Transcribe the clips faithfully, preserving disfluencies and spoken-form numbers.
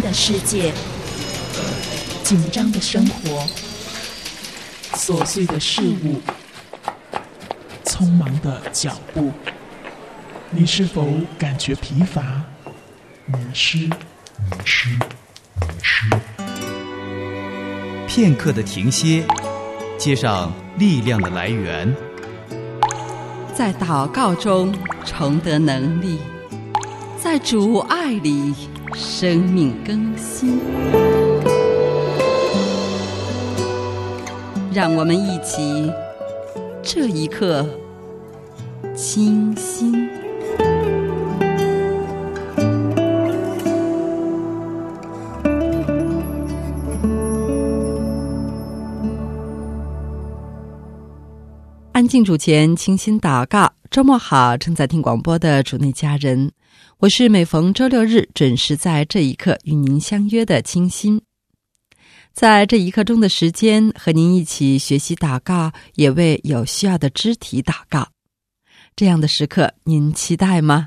的世界，紧张的生活，琐碎的事物，匆忙的脚步，你是否感觉疲乏、迷失？迷失，迷失。 片刻的停歇，接上力量的来源， 在祷告中重得能力，在主爱里生命更新。让我们一起这一刻清心。安静主前，清心祷告。周末好，正在听广播的主内家人，我是每逢周六日准时在这一刻与您相约的清心。在这一刻钟的时间，和您一起学习祷告，也为有需要的肢体祷告。这样的时刻，您期待吗？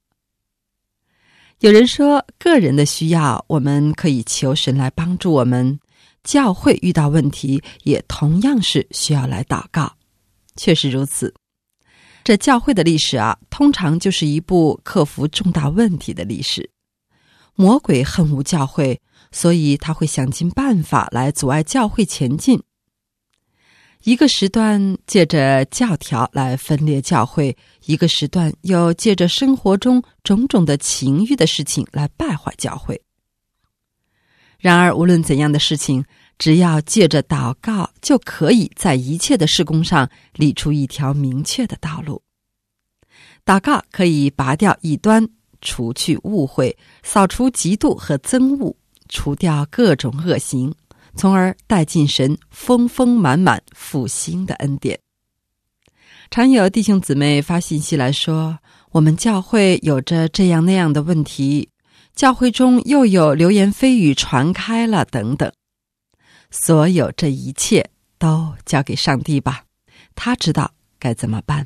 有人说，个人的需要，我们可以求神来帮助我们；教会遇到问题，也同样是需要来祷告。确实如此。这教会的历史啊，通常就是一部克服重大问题的历史。魔鬼恨恶教会，所以他会想尽办法来阻碍教会前进。一个时段借着教条来分裂教会，一个时段又借着生活中种种的情欲的事情来败坏教会。然而无论怎样的事情，只要借着祷告，就可以在一切的事工上理出一条明确的道路。祷告可以拔掉异端，除去误会，扫除嫉妒和憎恶，除掉各种恶行，从而带进神丰丰满满复兴的恩典。常有弟兄姊妹发信息来说，我们教会有着这样那样的问题，教会中又有流言蜚语传开了等等。所有这一切都交给上帝吧，他知道该怎么办。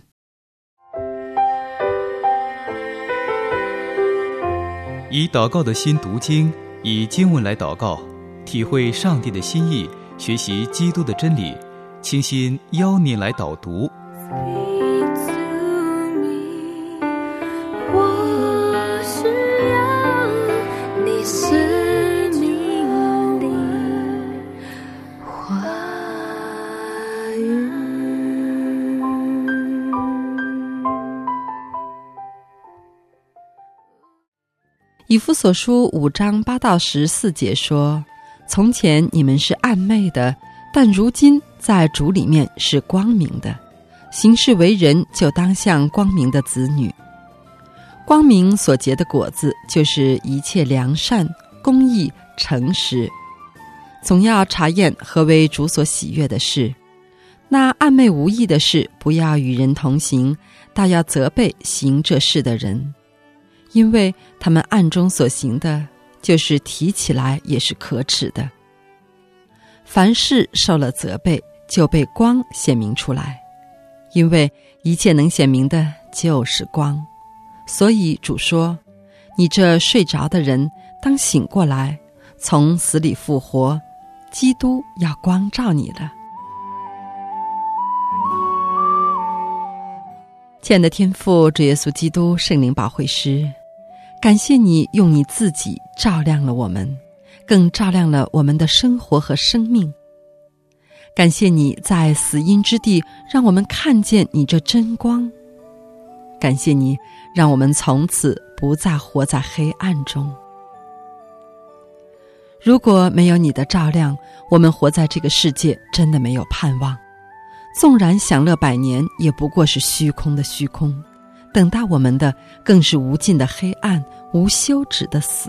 以祷告的心读经，以经文来祷告，体会上帝的心意，学习基督的真理，清心邀您来导读。 以弗所书五章八到十四节说，从前你们是暗昧的，但如今在主里面是光明的，行事为人就当像光明的子女。光明所结的果子，就是一切良善、公义、诚实。总要查验何为主所喜悦的事。那暗昧无益的事，不要与人同行，倒要责备行这事的人。因为他们暗中所行的，就是提起来也是可耻的。凡事受了责备，就被光显明出来，因为一切能显明的就是光。所以主说，你这睡着的人当醒过来，从死里复活，基督要光照你了。亲爱的天父，主耶稣基督圣灵保惠师，感谢你用你自己照亮了我们，更照亮了我们的生活和生命。感谢你在死荫之地让我们看见你这真光。感谢你让我们从此不再活在黑暗中。如果没有你的照亮，我们活在这个世界真的没有盼望。纵然享乐百年，也不过是虚空的虚空，等待我们的更是无尽的黑暗，无休止的死。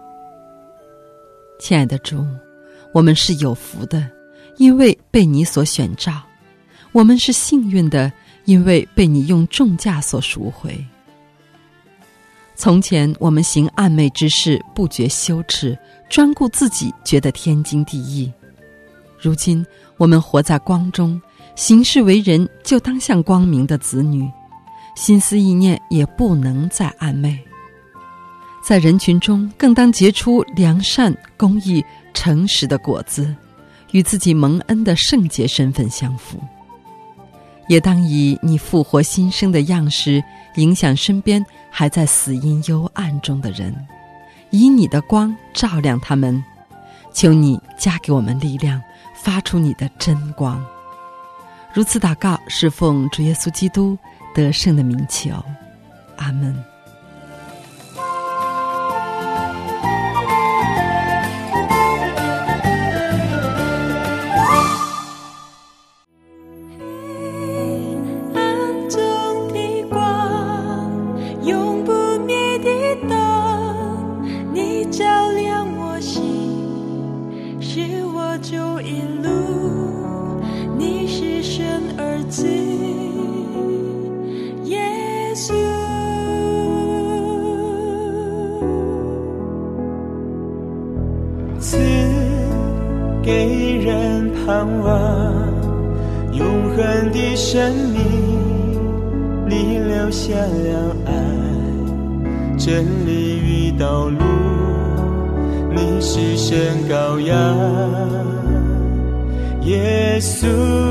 亲爱的主，我们是有福的，因为被你所选召；我们是幸运的，因为被你用重价所赎回。从前我们行暗昧之事，不觉羞耻，专顾自己，觉得天经地义。如今我们活在光中，行事为人就当像光明的子女，心思意念也不能再暗昧。 在人群中更当结出良善、公义、诚实的果子，与自己蒙恩的圣洁身份相符。也当以你复活新生的样式影响身边还在死荫幽暗中的人，以你的光照亮他们。求你加给我们力量，发出你的真光。如此祷告，是奉主耶稣基督得胜的名求，阿们。 给人盼望永恒的生命，你留下了爱、真理与道路，你是神羔羊耶稣。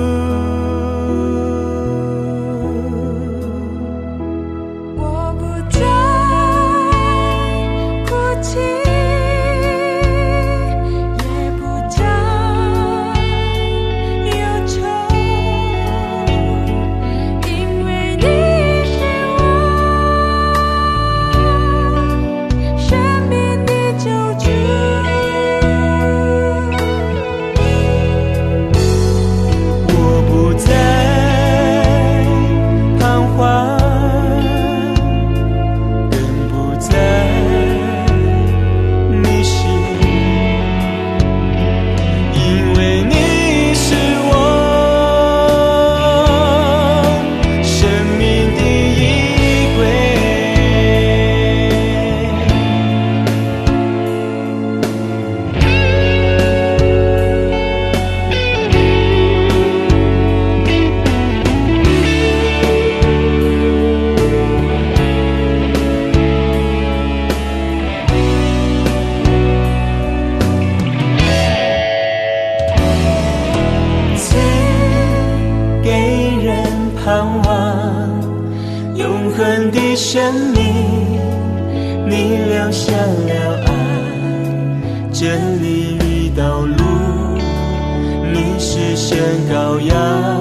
生命，你留下了爱、真理与道路，你是神羔羊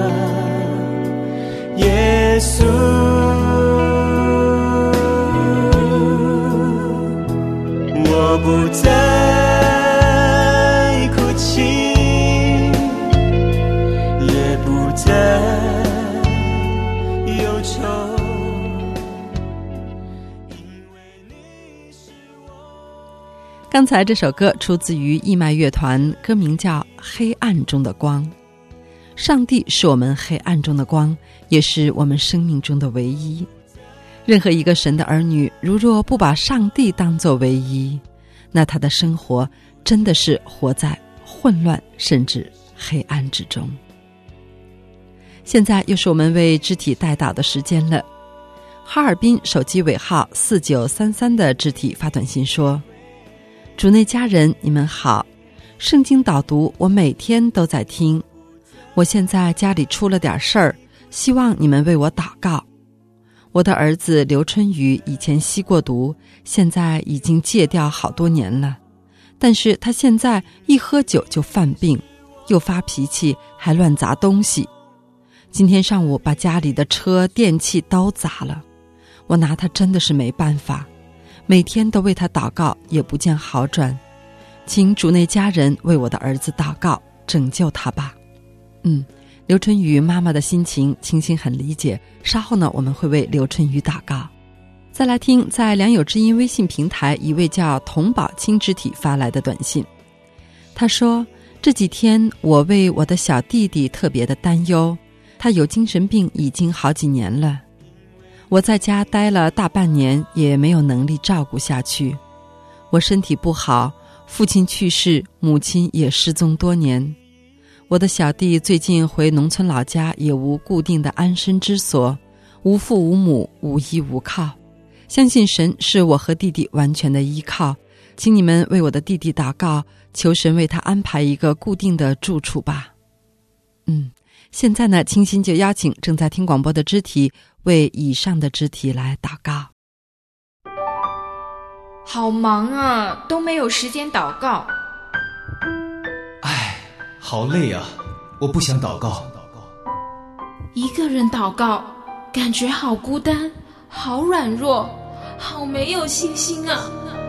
耶稣。我不再哭泣，也不再忧愁。 刚才这首歌出自于义麦乐团，歌名叫《黑暗中的光》。上帝是我们黑暗中的光，也是我们生命中的唯一。任何一个神的儿女，如若不把上帝当作唯一，那他的生活真的是活在混乱甚至黑暗之中。现在又是我们为肢体代祷的时间了。哈尔滨手机尾号四九三三的肢体发短信说，主内家人，你们好，圣经导读我每天都在听，我现在家里出了点事儿，希望你们为我祷告。我的儿子刘春雨以前吸过毒，现在已经戒掉好多年了，但是他现在一喝酒就犯病，又发脾气，还乱砸东西。今天上午把家里的车电器都砸了，我拿他真的是没办法，每天都为他祷告，也不见好转，请主内家人为我的儿子祷告，拯救他吧。嗯，刘春雨妈妈的心情清新很理解，稍后呢我们会为刘春雨祷告。再来听在良友之音微信平台一位叫童宝清肢体发来的短信，他说，这几天我为我的小弟弟特别的担忧，他有精神病已经好几年了，我在家待了大半年，也没有能力照顾下去。我身体不好，父亲去世，母亲也失踪多年。我的小弟最近回农村老家，也无固定的安身之所，无父无母，无依无靠。 相信神是我和弟弟完全的依靠，请你们为我的弟弟祷告，求神为他安排一个固定的住处吧。嗯，现在呢，清心就邀请正在听广播的肢体为以上的肢体来祷告。 好忙啊，都没有时间祷告。 唉，好累啊，我不想祷告。 一个人祷告，感觉好孤单，好软弱，好没有信心啊。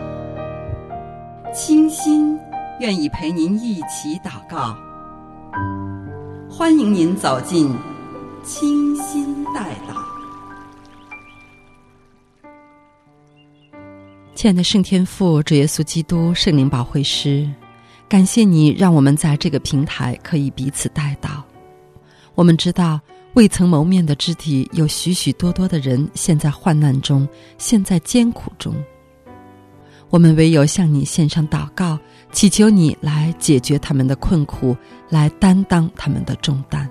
清心愿意陪您一起祷告，欢迎您走进清心代祷。亲爱的圣天父，主耶稣基督，圣灵保惠师，感谢你让我们在这个平台可以彼此代祷。我们知道未曾谋面的肢体有许许多多的人陷在患难中，陷在艰苦中，我们唯有向你献上祷告，祈求你来解决他们的困苦，来担当他们的重担。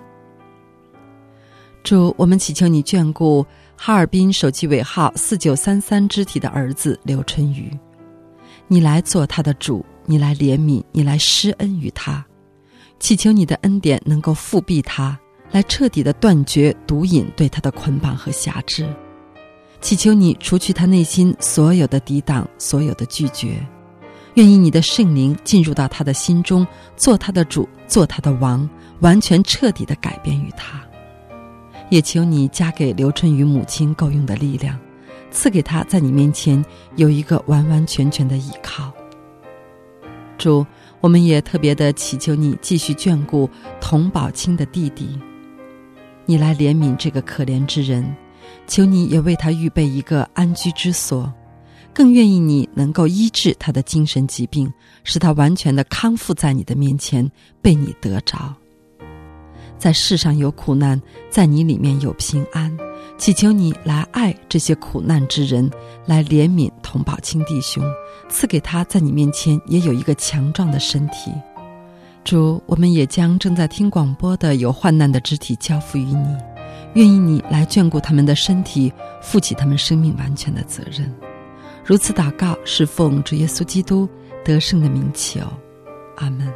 主，我们祈求你眷顾哈尔滨手机尾号四九三三肢体的儿子刘春雨，你来做他的主，你来怜悯，你来施恩于他，祈求你的恩典能够复庇他，来彻底地断绝毒瘾对他的捆绑和辖制，祈求你除去他内心所有的抵挡，所有的拒绝，愿意你的圣灵进入到他的心中，做他的主，做他的王，完全彻底地改变于他。也求你加给刘春雨母亲够用的力量，赐给他在你面前有一个完完全全的依靠。主，我们也特别的祈求你继续眷顾童宝清的弟弟，你来怜悯这个可怜之人，求你也为他预备一个安居之所，更愿意你能够医治他的精神疾病，使他完全的康复在你的面前，被你得着。在世上有苦难，在你里面有平安，祈求你来爱这些苦难之人，来怜悯童宝清弟兄，赐给他在你面前也有一个强壮的身体。主，我们也将正在听广播的有患难的肢体交付于你，愿意你来眷顾他们的身体，负起他们生命完全的责任。如此祷告，是奉主耶稣基督得胜的名求，阿们。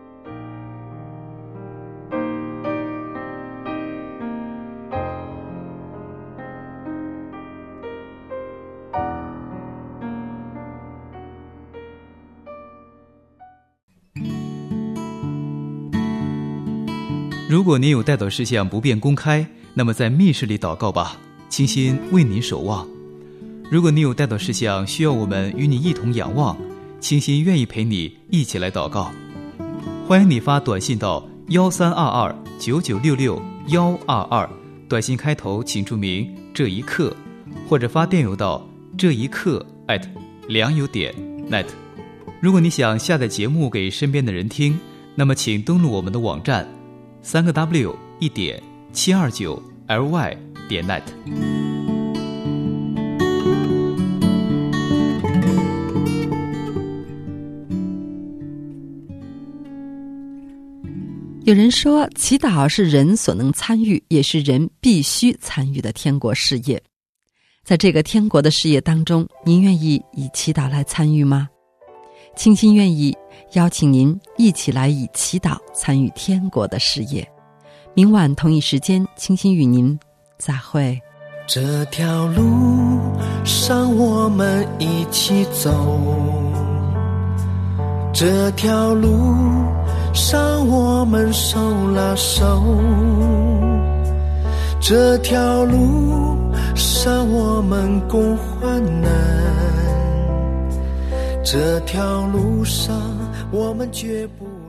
如果您有代祷事项不便公开，那么在密室里祷告吧，清心为您守望。如果你有代祷事项需要我们与你一同仰望，清心愿意陪你一起来祷告。欢迎你发短信到幺三二二九九六六幺二二，短信开头请注明这一刻，或者发电邮到这一刻 at 良友点 net。如果你想下载节目给身边的人听，那么请登录我们的网站三个 W 一点七二九 L Y 点 net。 有人说，祈祷是人所能参与，也是人必须参与的天国事业。在这个天国的事业当中，您愿意以祈祷来参与吗？清心愿意邀请您一起来以祈祷参与天国的事业。明晚同一时间，清心与您再会。 这条路上我们一起走，这条路上我们手拉手，这条路上我们共患难，这条路上我们绝不